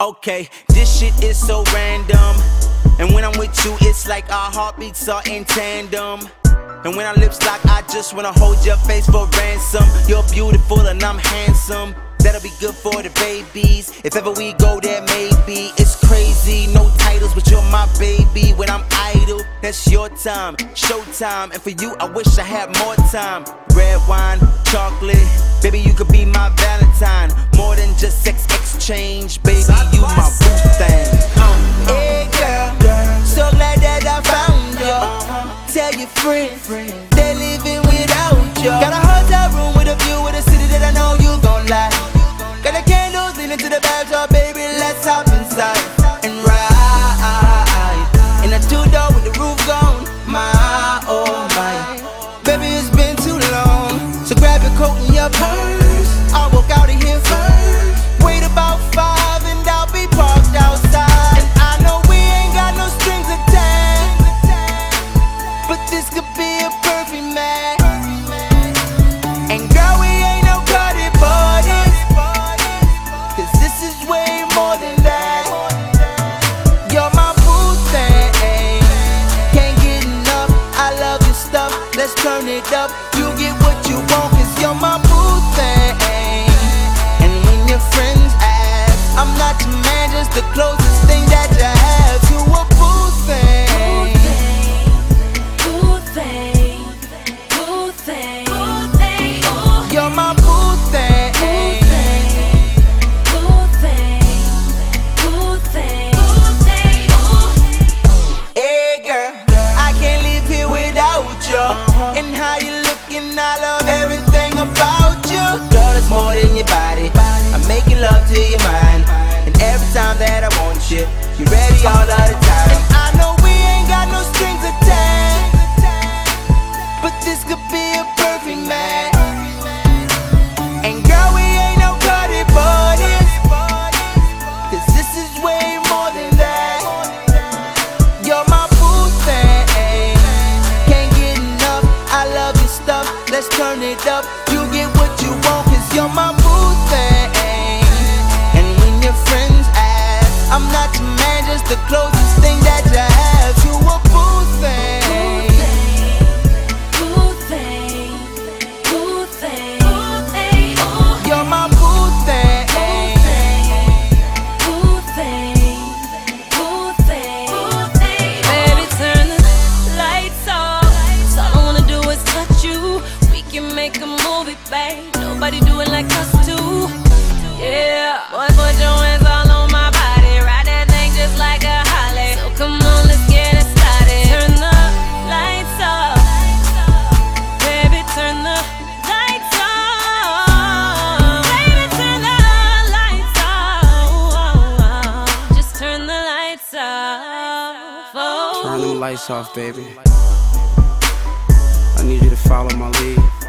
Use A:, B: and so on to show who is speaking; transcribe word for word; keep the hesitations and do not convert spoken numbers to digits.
A: Okay, this shit is so random, and when I'm with you, it's like our heartbeats are in tandem. And when our lips lock, I just wanna hold your face for ransom. You're beautiful and I'm handsome. That'll be good for the babies. If ever we go there, maybe. It's crazy, no titles, but you're my baby. When I'm idle, that's your time, showtime. And for you, I wish I had more time. Red wine, chocolate, baby, you could be my Valentine. More than just sex exchange, baby, you my boo thing.
B: Hey girl, so glad that I found you. Tell your friends, they're living without you. Got a hotel room with a view of the city that I know you gon' like. Got the candles leaning to the backdrop, baby, let's hop inside and ride. In a two-door with the roof gone, my, oh my. Baby, it's been too long, so grab your coat and your purse. I'll walk out of here first. Wait about five and I'll be parked outside. And I know we ain't got no strings attached, but this could be a perfect match. And girl, we ain't no cutty buddies, cause this is way more than that. You're my boo thing, can't get enough. I love your stuff, let's turn it up. You get what you want, cause you're my boo thing. And when your friends ask, I'm not your man, just the closest thing that you have to a boo thing. You're my boo thing. Hey girl, I can't live here without you. And how you looking, I love everything about you. Girl, it's more than your body, I'm making love to your mind. And every time that I want you, you're ready all of the time. And I know we ain't got no strings attached, but this could be a perfect match. And girl, we ain't no cutty buddies, cause this is way more than that. You're my boo thing, can't get enough. I love your stuff, let's turn it up. You get what you want, cause you're my boo thing. And when your friends ask, I'm not your man, just the closest thing that you have to a boo thing. You're my boo thing.
C: Baby, turn the lights off. All I wanna do is touch you. We can make a movie, babe. Nobody do it like us do. Yeah, boy, put your hands all on my body. Ride that thing just like a Harley. So come on, let's get it started. Turn the lights off. Baby, turn the lights off. Baby, turn the lights off. Just turn the lights off. Oh.
D: Turn them lights off, baby. I need you to follow my lead.